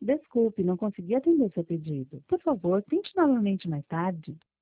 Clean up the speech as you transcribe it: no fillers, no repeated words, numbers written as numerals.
Desculpe, não consegui atender seu pedido. Por favor, tente novamente mais tarde.